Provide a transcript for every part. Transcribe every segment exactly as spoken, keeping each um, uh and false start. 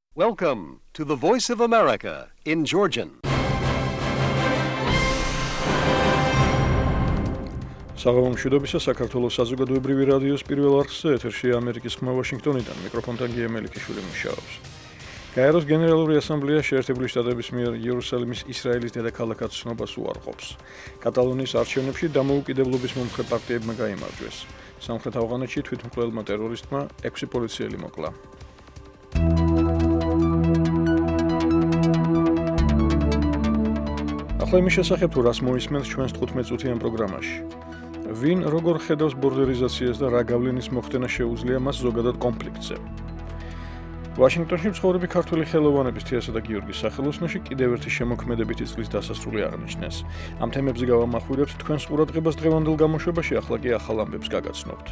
Welcome to the Voice of America in Georgian. საღამო მშვიდობისა საქართველოს საზოგადოებრივი რადიოს პირველ არხზე ეთერშია ამერიკის ხმა ვაშინგტონიდან მიკროფონთან გია მელიქიშვილი მუშაობს. გაეროს გენერალური ასამბლეა შეერთებული შტატების მიერ იერუსალიმის ისრაელის დედაქალაქად ცნობას უარყოფს. კატალონიის არჩევნებში დამოუკიდებლობის მომხრე პარტიებმა გაიმარჯვეს. სამხრეთ ავღანეთში თვითმკვლელმა ტერორისტმა ექვსი პოლიციელი მოკლა. ახლა იმის შესახებ თუ რას მოისმენთ ჩვენს თხუთმეტ წუთიან პროგრამაში. ვინ როგორ ხედავს ბორდერიზაციას და რა გავლენის მოხდენა შეუძლია მას ზოგადად კონფლიქტზე. ვაშინგტონში მცხოვრები ქართველი ხელოვანების თიასა და გიორგის სახელოსნოში კიდევ ერთი შემოქმედებითი წლის დასასრული აღნიშნეს. ამ თემებზე გავამახვილებთ თქვენს ყურადღებას დღევანდელ გამოშვებაში, ახლა კი ახალ ამბებს გაგაცნობთ.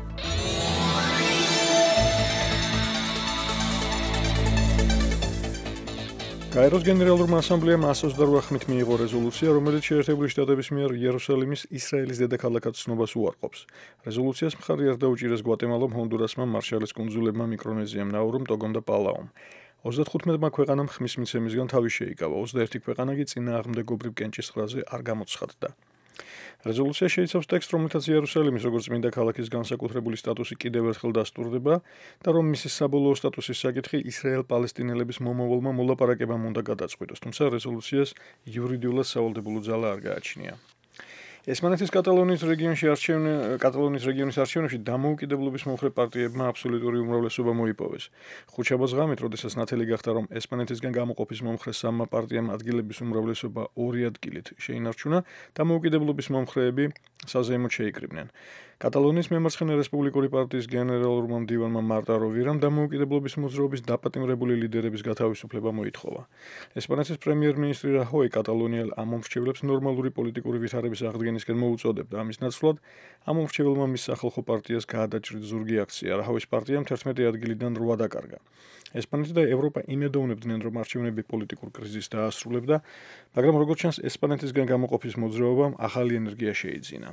გაეროს გენერალურმა ასამბლეამ ას ოცდაოთხ ხმით მიიღო რეზოლუცია, რომელიც შეერთებული შტატების მიერ იერუსალიმის ისრაელის დედაქალაქად ცნობას უარყოფს. რეზოლუციას მხარი არ დაუჭირეს გვატემალამ, ჰონდურასმა, მარშალის კუნძულებმა, მიკრონეზიამ, ნაურუმ, ტოგომ და პალაუმ. ოცდათხუთმეტმა ქვეყანამ ხმის მიცემისგან თავი შეიკავა, ოცდაერთი ქვეყანა კი წინააღმდეგობრივ კენჭის ხრაზე არ გამოცხადდა. რეზოლუცია შეიცავს ტექსტს, რომელთაც იერუსალიმის როგორც წმინდა ქალაქის განსაკუთრებული სტატუსი კიდევ ერთხელ დასტურდება და რომ მისი საბოლოო სტატუსის საკითხი ისრაელ-პალესტინელების მომავალმა მოლაპარაკებამ უნდა გადაწყვიტოს, თუმცა რეზოლუციას იურიდიულად სავალდებულო ძალა არ გააჩნია. ესპანეთის კატალონიის რეგიონში არჩევნე კატალონიის რეგიონის არჩევნებში დამოუკიდებლობის მომხრე პარტიებმა აბსოლუტური უმრავლესობა მოიპოვეს. ხუთშაბათს ღამით, როდესაც ნათელი გახდა, რომ ესპანეთისგან გამოყოფის მომხრე სამმა პარტიამ ადგილების უმრავლესობა ორი ადგილით შეინარჩუნა, დამოუკიდებლობის მომხრეები საზეიმოდ შეიკრიბნენ. კატალონიის მემარცხენე რესპუბლიკური პარტიის გენერალურმა მდივანმა მარტა როვირამ დამოუკიდებლობის მოძრაობის დაპატიმრებული ლიდერების გათავისუფლება მოითხოვა. ესპანეთის პრემიერ-მინისტრი რაჰოი კატალონიელ ამომრჩევლებს ნორმალური პოლიტიკური ვითარების აღდგენისკენ მოუწოდებდა. ამის ნაცვლად ამომრჩეველმა მის სახალხო პარტიას გაადაჭრით ზურგი აქცია. რაჰოის პარტიამ თერთმეტი ადგილიდან რვა დაკარგა. ესპანეთი და ევროპა იმედოვნებდნენ, რომ არჩევნები პოლიტიკურ კრიზისს დაასრულებდა, მაგრამ როგორც ჩანს, ესპანეთისგან გამოყოფის მოძრაობამ ახალი ენერგია შეიძინა.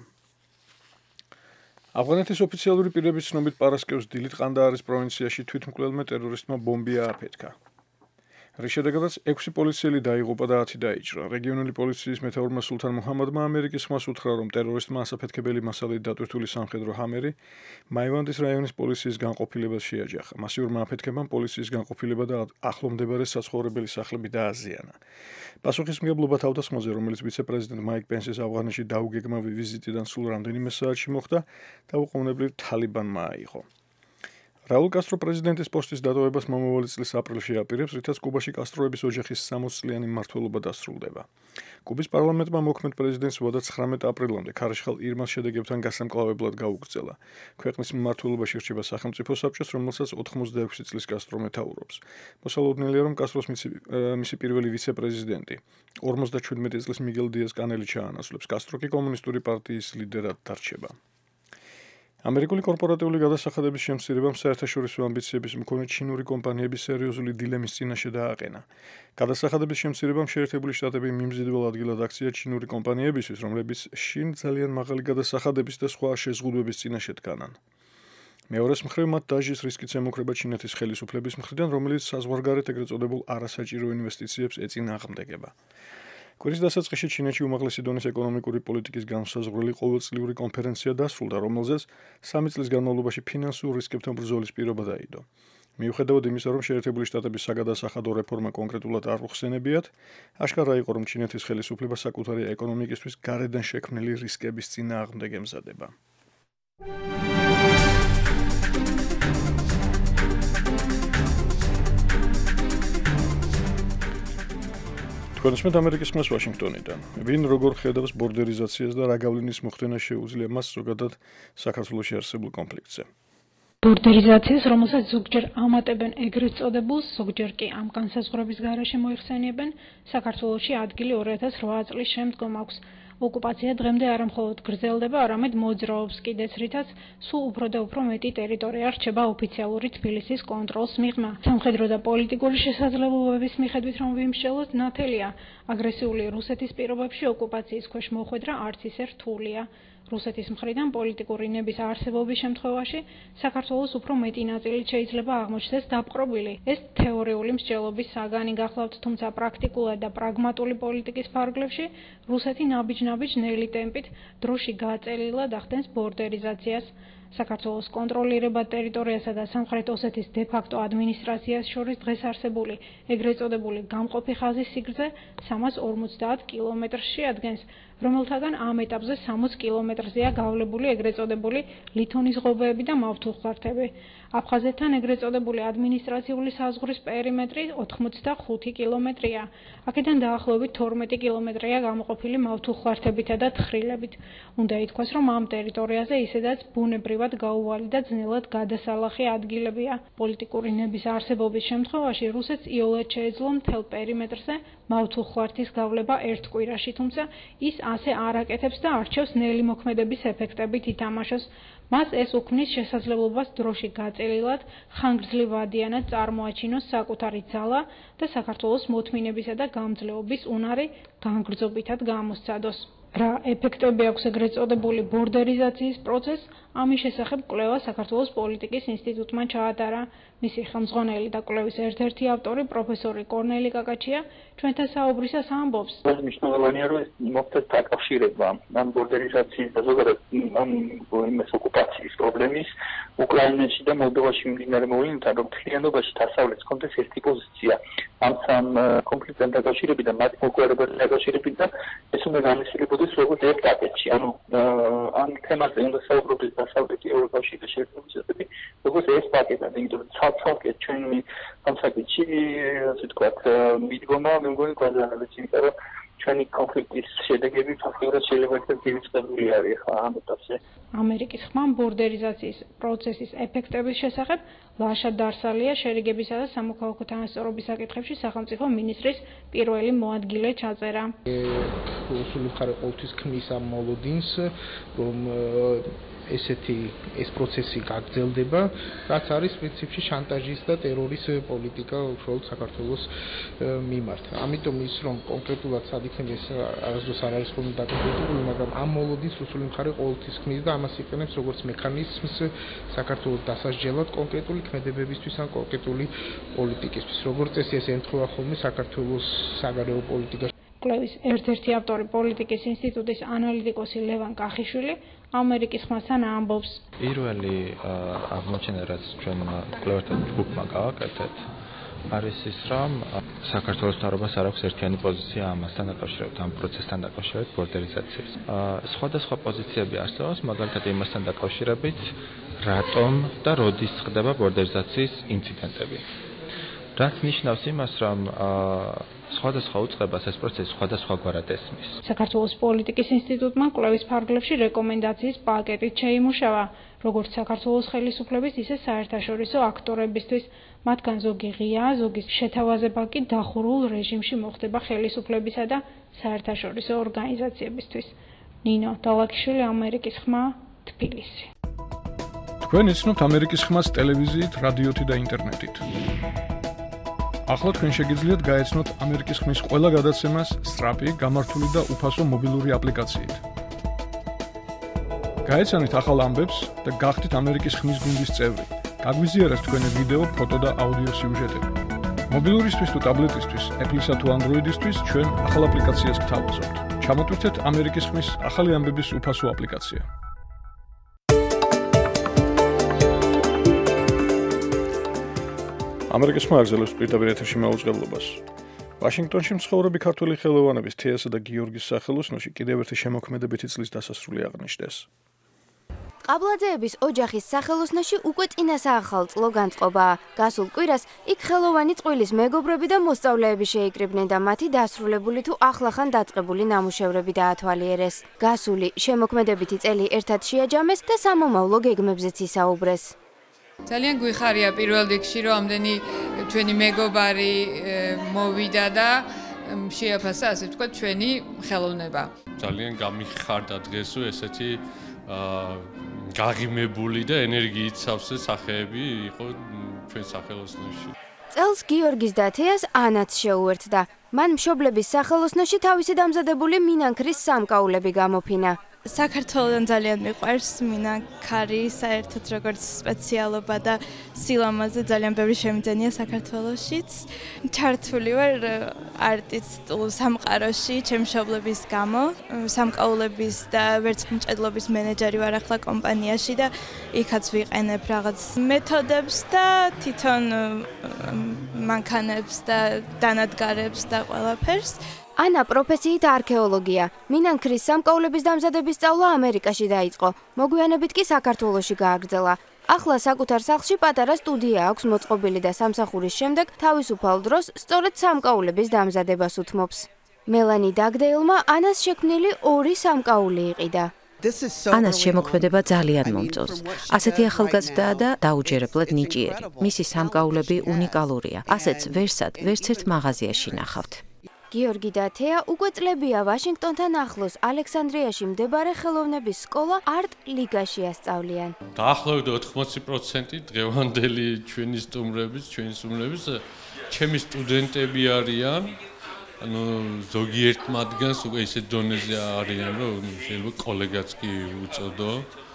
ავღანეთის ოფიციალური პირების ცნობით პარასკევს დილით ყანდაარის პროვინციაში თვითმკვლელმა ტერორისტმა ბომბი ააფეთქა. რის შედეგადაც ექვსი პოლიციელი დაიღუპა და ათი დაიჭრა. რეგიონული პოლიციის მეთაურმა სულთან მუჰამადმა ამერიკის ხმას უთხრა, რომ ტერორისტმა ასაფეთქებელი მასალით დატვირთული სამხედრო ჰამერი მაივანდის რაიონის პოლიციის განყოფილებას შეაჯახა. მასიურმა აფეთქებამ პოლიციის განყოფილება და ახლომდებარე საცხოვრებელი სახლები დააზიანა. პასუხისმგებლობა თავდასხმაზე, რომელიც ვიცე-პრეზიდენტ მაიკ პენსის ავღანეთში დაუგეგმავი ვიზიტიდან სულ რამდენიმე საათში მოხდა, დაუყოვნებლივ თალიბანმა აიღო. რაულ კასტრო პრეზიდენტის პოსტის დატოვებას მომავალი წლის აპრილში აპირებს, რითაც კუბაში კასტროების ოჯახის სამოცწლიანი მმართველობა დასრულდება. კუბის პარლამენტმა მოქმედ პრეზიდენტს ვადა ცხრამეტ აპრილამდე ქარიშხალ ირმას შედეგებთან გასამკლავებლად გაუგრძელა. ქვეყნის მმართველობაში რჩება სახელმწიფო საბჭოს, რომელსაც ოთხმოცდაექვსი წლის კასტრო მეთაურობს. მოსალოდნელია, რომ კასტროს მისი პირველი ვიცე-პრეზიდენტი ორმოცდაჩვიდმეტი წლის მიგელ დიას კანელი ჩაანაცვლებს. კასტრო კი კომუნისტური პარტიის ლიდერად დარჩება. ამერიკული კორპორატიული გადასახადების შემცირებამ საერთაშორისო ამბიციების მქონე ჩინური კომპანიების სერიოზული დილემის წინაშე დააყენა. გადასახადების შემცირებამ შეერთებული შტატები მიმზიდველ ადგილად აქცია ჩინური კომპანიებისთვის, რომლებიც შინ ძალიან მაღალი გადასახადების და სხვა შეზღუდვების წინაშე დგანან. მეორეს მხრივ მათ დაჟის რისკიც ემუქრება ჩინეთის ხელისუფლების მხრიდან, რომელიც საზღვარგარეთ ეგრეთ წოდებულ არასაჭირო ინვესტიციებს ეწინააღმდეგება. კვირის დასაწყისში ჩინეთში უმაღლესი დონის ეკონომიკური პოლიტიკის განმსაზღვრელი ყოველწლიური კონფერენცია დასრულდა, რომელზეც სამი წლის განმავლობაში ფინანსურ რისკებთან ბრძოლის პირობა დაიდო. მიუხედავად იმისა, რომ შეერთებული შტატების საგადასახადო რეფორმა კონკრეტულად არ უხსენებიათ, აშკარა იყო, რომ ჩინეთის ხელისუფლება საკუთარი ეკონომიკისთვის გარედან შექმნილი რისკების წინააღმდეგ ემზადება. კონსმეთ ამერიკის ხმას ვაშინგტონიდან. ვინ როგორ ხედავს ბორდერიზაციას და რა გავლენის მოხდენა შეუძლია მას ზოგადად საქართველოში არსებულ კონფლიქტზე. ბორდერიზაციას, რომელსაც ზოგჯერ ამატებენ ეგრეთ წოდებულს, ზოგჯერ კი ამ განსაზღვრების გარეშე მოიხსენიებენ, საქართველოში ადგილი ორი ათას რვა წლის შემდგომ აქვს. ოკუპაცია დღემდე არა მხოლოდ გრძელდება, არამედ მოძრაობს კიდეც, რითაც სულ უფრო და უფრო მეტი ტერიტორია რჩება ოფიციალური თბილისის კონტროლს მიღმა. სამხედრო და პოლიტიკური შესაძლებლობების მიხედვით რომ ვიმსჯელოთ, ნათელია აგრესიული რუსეთის პირობებში ოკუპაციის ქვეშ მოხვედრა არც ისე რთულია. რუსეთის მხრიდან პოლიტიკური ნების არსებობის შემთხვევაში საქართველოს უფრო მეტი ნაწილით შეიძლება აღმოჩნდეს დაპყრობილი. ეს თეორიული მსჯელობის საგანი გახლავთ, თუმცა პრაქტიკულად და პრაგმატული პოლიტიკის ფარგლებში რუსეთი ნაბიჯ-ნაბიჯ ნელი ტემპით დროში გაწელილად ახდენს ბორდერიზაციას. საქართველოს კონტროლირებად ტერიტორიასა და სამხრეთ ოსეთის დე-ფაქტო ადმინისტრაციას შორის დღეს არსებული ეგრეთ წოდებული გამყოფი ხაზის სიგრძე სამას ორმოცდაათ კილომეტრს შეადგენს, რომელთაგან ამ ეტაპზე სამოცი კილომეტრზეა გავლებული ეგრეთ წოდებული ლითონის ღობეები და მავთულხარდები. აფხაზეთთან ეგრეთ წოდებული ადმინისტრაციული საზღვრის პერიმეტრი ოთხმოცდახუთი კილომეტრია. აქედან დაახლოებით თორმეტი კილომეტრია გამოყოფილი მავთულხარდებითა და თხრილებით. უნდა ითქვას, რომ ამ ტერიტორიაზე ისედაც ბუნებრივად გაუვალი და ძნელად გადასალახი ადგილებია. პოლიტიკური ნების არსებობის შემთხვევაში რუსეთს იოლად შეეძლო მთელ პერიმეტრზე მავთულხარდის გავლება ერთ კვირაში, თუმცა ის ასე არ აკეთებს და არჩევს ნელი მოქმედების ეფექტებით ითამაშოს. მას ეს უქმნის შესაძლებლობას დროში გაწელილად ხანგრძლივადიანად წარმოაჩინოს საკუთარი ძალა და საქართველოს მოთმინებისა და გამძლეობის უნარი განგრძობითად გამოსცადოს. რა ეფექტები აქვს ეგრეთ წოდებული ბორდერიზაციის პროცესს, ამის შესახებ კვლევა საქართველოს პოლიტიკის ინსტიტუტმა ჩაატარა. მისი ხელმძღვანელი და კვლევის ერთ-ერთი ავტორი პროფესორი კორნელი კაკაჩია ჩვენთან საუბრისას ამბობს. მნიშვნელოვანია, რომ მოხდეს დაკავშირება ამ ბორდერიზაციის და ზოგადად ამ იმის ოკუპაციის პრობლემის უკრაინაში და მოლდოვაში მიმდინარე მოვლენებთან, რომ მთლიანობაში დასავლეთს ჰქონდეს ერთი პოზიცია ამ სამ კონფლიქტთან დაკავშირებით და მათ მოგვარებასთან დაკავშირებით და ეს უნდა განხილებოდეს როგორც ერთ პაკეტში. ანუ ამ თემაზე უნდა საუბრობდეს დასავლეთი ევროკავშირი და შეერთებული შტატები როგორც ეს პაკეტად, იმიტომ რომ ცალ-ცალკე ჩვენი ამ საკითხში, ასე ვთქვათ, მიდგომა მე მგონი გვაზარალებს, იმიტომ რომ ჩვენი კონფლიქტის შედეგები ფაქტობრივად შეიძლება იქნას დივიწყებული არის ხა ამ ეტაპზე. ამერიკის ხმამ ბორდერიზაციის პროცესის ეფექტების შესახებ ლაშა დარსალია შერიგებისა და სამოქალაქო თანასწორობის საკითხებში სახელმწიფო მინისტრის პირველი მოადგილე ჩაწერა. რუსული მხარე ყოველთვის ქმნის ამ მოლოდინს, რომ ესეთი ეს პროცესი გაგრძელდება, რაც არის პრინციპში შანტაჟის და ტერორის პოლიტიკა უშუალოდ საქართველოს მიმართ. ამიტომ ის რომ კონკრეტულად სადიქნებ ეს არასდროს არ არის ხოლმე დაკავშირებული, მაგრამ ამ მოლოდინს რუსული მხარე ყოველთვის ქმნის და ამას იყენებს როგორც მექანიზმს საქართველოს დასასჯელად კონკრეტული ქმედებებისთვის ან კონკრეტული პოლიტიკისთვის. როგორც წესი ეს ემთხვევა ხოლმე საქართველოს საგარეო პოლიტიკაში. კვლევის ერთ-ერთი ავტორი პოლიტიკის ინსტიტუტის ანალიტიკოსი ლევან კახიშვილი ამერიკის ხმასთან ამბობს. პირველი აღმოჩენა, რაც ჩვენ კვლევათა ჯგუფმა გავაკეთეთ, არის ის, რომ საქართველოს მთავრობას არ აქვს ერთიანი პოზიცია ამასთან დაკავშირებით, ამ პროცესთან დაკავშირებით ბორდერიზაციის. სხვადასხვა პოზიციები არსებობს, მაგალითად იმასთან დაკავშირებით, რატომ და როდის ხდება ბორდერიზაციის ინციდენტები. რაც ნიშნავს იმას, რომ სხვადასხვა უწყებას ეს პროცესი სხვადასხვაგვარად ესმის. საქართველოს პოლიტიკის ინსტიტუტმა კვლევის ფარგლებში რეკომენდაციის პაკეტით შეიმუშავა, როგორც საქართველოს ხელისუფლების, ისე საერთაშორისო აქტორებისთვის. მათგან ზოგი ღია, ზოგი შეთავაზება კი დახურულ რეჟიმში მოხდება ხელისუფლებისა და საერთაშორისო ორგანიზაციებისთვის. ნინო დალაკიშვილი, ამერიკის ხმა, თბილისი. თქვენ იცნობთ ამერიკის ხმას ტელევიზიით, რადიოთი და ინტერნეტით. ახლა თქვენ შეგიძლიათ გაეცნოთ ამერიკის ხმის ყველა გადაცემას სწრაფი, გამართული და უფასო მობილური აპლიკაციით. გაეცანით ახალ ამბებს და გახდით ამერიკის ხმის გუნდის წევრი. გაგვიზიარეთ თქვენი ვიდეო, ფოტო და აუდიო სიუჟეტები. მობილურისთვის თუ ტაბლეტისთვის, Apple-ისა თუ Android-ისთვის ჩვენ ახალ აპლიკაციას გთავაზობთ. ჩამოტვირთეთ ამერიკის ხმის ახალი ამბების უფასო აპლიკაცია. ამერიკის ხმა აგზელებს პირდაპირ ეთერში მაუწყებლობას. ვაშინგტონში მცხოვრები ქართველი ხელოვანების თეასა და გიორგის სახელოსნოში კიდევ ერთი შემოქმედებითი წლის დასასრული აღნიშნეს. ყაბლაძეების ოჯახის სახელოსნოში უკვე წინასაახალ წლო განწყობა. გასულ კვირას იქ ხელოვანი წყვილის მეგობრები და მოსწავლეები შეიკრიბნენ და მათი დასრულებული თუ ახლახან დაწყებული ნამუშევრები დაათვალიერეს. გასული შემოქმედებითი წელი ერთად შეაჯამეს და სამომავლო გეგმებზეც ისაუბრეს. ძალიან გვიხარია პირველ რიგში, რომ ამდენი ჩვენი მეგობარი მოვიდა და შეაფასა, ასე ვთქვათ, ჩვენი ხელოვნება. ძალიან გამიხარდა დღესო ესეთი გაღიმებული და ენერგიით სავსე სახეები იყო ჩვენ სახელოსნოში. წელს გიორგის და თეას ანაც შეუერთდა. მან მშობლების სახელოსნოში თავისი დამზადებული მინანქრის სამკაულები გამოფინა. საქართველოს ძალიან მიყვარს მინა ქარი საერთოდ როგორც სპეციალობა და სილამაზე ძალიან ბევრი შემიძლენია საქართველოშიც. ჩართული ვარ არტისტულ სამყაროში ჩემი მშობლების გამო, სამკაულების და ვერცხლმჭედლობის მენეჯერი ვარ ახლა კომპანიაში და იქაც ვიყენებ რაღაც მეთოდებს და თვითონ მანქანებს და დანადგარებს და ყველაფერს. ანა პროფესიით არქეოლოგია. მინან ქრის სამკაულების დამზადების სწავლა ამერიკაში დაიწყო. მოგვიანებით კი საქართველოში გააგრძელა. ახლა საკუთარ სახლში პატარა სტუდია აქვს მოწყობილი და სამსახურის შემდეგ თავისუფალ დროს სწორედ სამკაულების დამზადებას უთმობს. მელანი დაგდეილმა ანას შექმნილი ორი სამკაული იყიდა. ანას შემოქმედება ძალიან მომწონს. ასეთი ახალგაზრდაა და დაუჯერებლად ნიჭიერი. მისი სამკაულები უნიკალურია. ასეც ვერსად ვერც ერთ მაღაზიაში ნახავთ. გიორგი და თეა უკვე წლებია ვაშინგტონთან ახლოს ალექსანდრიაში მდებარე ხელოვნების სკოლა არტ ლიგაში ასწავლიან. დაახლოებით ოთხმოცი პროცენტი დღევანდელი ჩვენი სტუმრების, ჩვენი სტუმრების ჩემი სტუდენტები არიან. ანუ ზოგიერთ მათგანს უკვე ისეთ დონეზე არიან, რომ შეიძლება კოლეგაც კი უწოდო.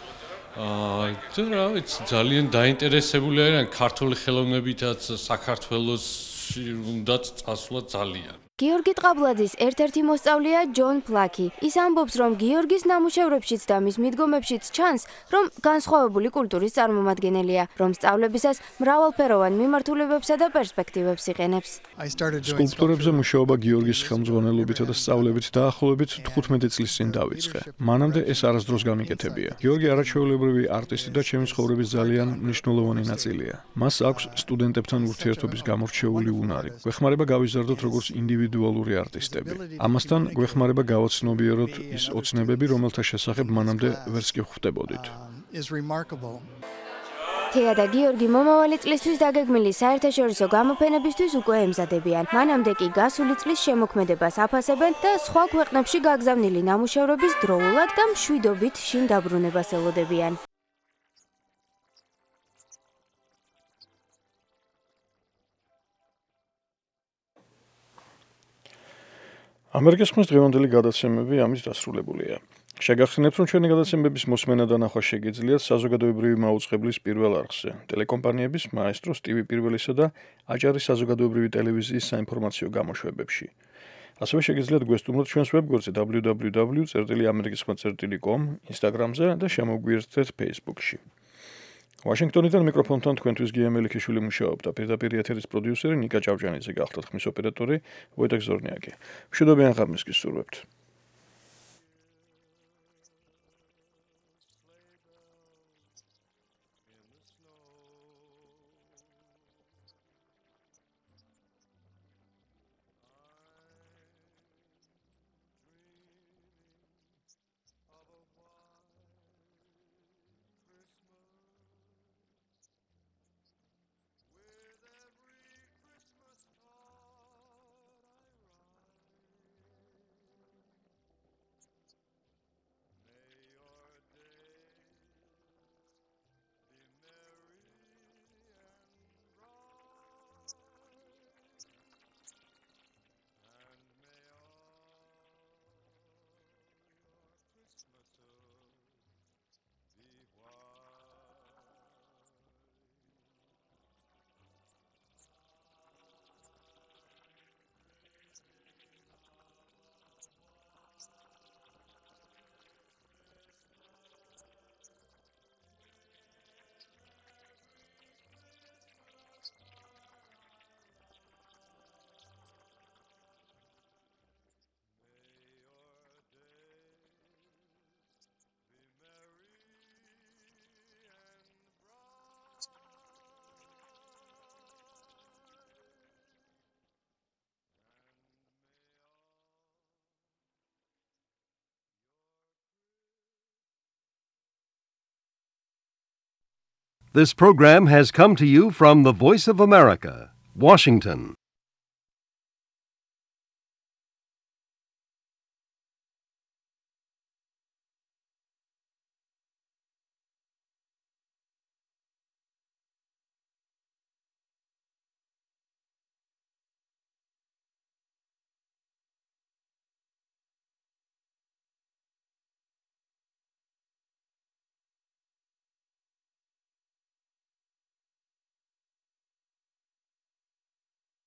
აა და რა ვიცი, ძალიან დაინტერესებული არიან ქართული ხელოვნებითაც საქართველოს უნდათ წასვლა ძალიან. გიორგი ტყაბლაძის ერთ-ერთი მოსწავლეა ჯონ პლაკი. ის ამბობს, რომ გიორგის ნამუშევრებშიც და მის მიდგომებშიც ჩანს, რომ განსხვავებული კულტურის წარმომადგენელია, რომ სწავლებისას მრავალფეროვან მიმართულებებსა და პერსპექტივებს იყენებს. სკულპტურებზე მუშაობა გიორგის ხელმძღვანელობითა და სწავლებით დაახლოებით თხუთმეტი წლის წინ დავიწყე. მანამდე ეს არასდროს გამიკეთებია. გიორგი არაჩვეულებრივი არტისტი და ჩემი ცხოვრების ძალიან მნიშვნელოვანი ნაწილია. მას აქვს სტუდენტებთან ურთიერთობის გამორჩეული უნარი. გვეხმარება გავიზარდოთ როგორც ინდივიდი ინდივიდუალური არტისტები. ამასთან გვეხმარება გავაცნობიეროთ ის ოცნებები, რომელთა შესახებ მანამდე ვერც კი ხვდებოდით. თეა და გიორგი მომავალი წლისთვის დაგეგმილი საერთაშორისო გამოფენებისთვის უკვე ემზადებიან. მანამდე კი გასული წლის შემოქმედებას აფასებენ და სხვა ქვეყნებში გაგზავნილი ნამუშევრების დროულად და მშვიდობით შინ დაბრუნებას ელოდებიან. ამერიკის ხმის დღევანდელი გადაცემები ამით დასრულებულია. შეგახსენებთ, რომ ჩვენი გადაცემების მოსმენა და ნახვა შეგიძლიათ საზოგადოებრივი მაუწყებლის პირველ არხზე, ტელეკომპანიების მაესტროს ტივი პირველისა და აჭარის საზოგადოებრივი ტელევიზიის საინფორმაციო გამოშვებებში. ასევე შეგიძლიათ გვესტუმროთ ჩვენს ვებგვერდზე double-u double-u double-u წერტილი ამერიკის ხმა წერტილი com, Instagram-ზე და შემოგვიერთდეთ Facebook-ში. ვაშინგტონიდან მიკროფონთან თქვენთვის გია მელიქიშვილი მუშაობდა. პირდაპირ ეთერის პროდიუსერი ნიკა ჭავჭანიძე გახლდათ ხმის ოპერატორი ვოიტექ ზორნიაკი. მშვიდობიან ღამეს გისურვებთ. This program has come to you from the Voice of America, Washington.